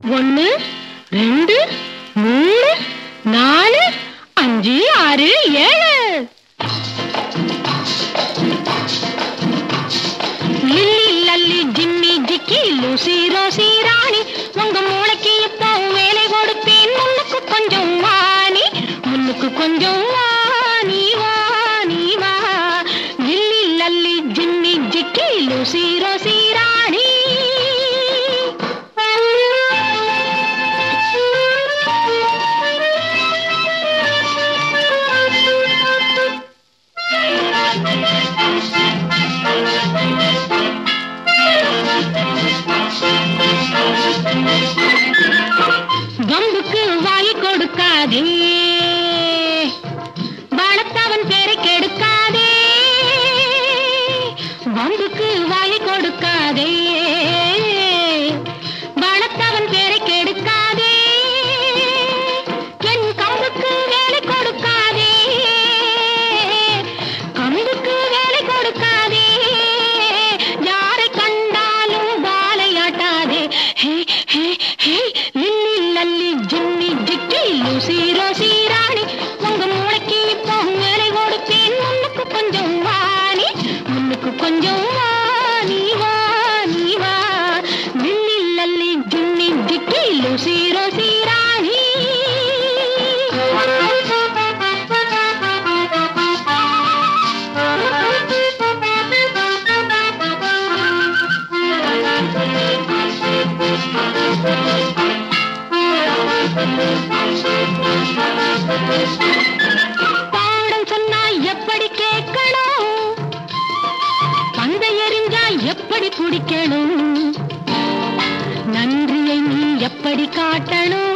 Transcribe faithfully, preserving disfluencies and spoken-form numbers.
ஒன்னு ரெண்டு மூணு நாலு அஞ்சு ஆறு ஏழு. Lilly Lally Jimmy Jiggy Lucy Rosy Rani, உங்க மூளைக்கு இப்போ வேலை கொடுப்பேன். முன்னுக்கு கொஞ்சம் வாணி, முன்னுக்கு கொஞ்சம் வாணி வாணி வா. Lilly Lally Jimmy Jiggy Lucy Rosy Rani. வம்புக்கு வாய் கொடுக்காதே, வளர்த்தவன் பேரை கெடுக்காதே. வம்புக்கு வாய் கொடுக்காதே, வளர்த்தவன் பேரை கெடுக்காதே. என் கம்புக்கு வேலை கொடுக்காதே, கம்புக்கு வேலை கொடுக்காதே. யாரை கண்டாலும் வாழையாட்டாதே. Hey hey hey Lilly Lally Jimmy Jiggy Lucy Rosy Rani, உங்க மூளைக்கு இப்போ வேலை கொடுப்பேன். முன்னுக்கு கொஞ்சம் வாணி, முன்னுக்கு கொஞ்சம் வாணி வாணி வா. Lilly Lally Jimmy Jiggy Lucy Rosy Rani. பாடம் சொன்னா எப்படி கேட்கணும், பந்தை எறிஞ்சா எப்படி குடிக்கணும், நன்றியை நீ எப்படி காட்டணும்.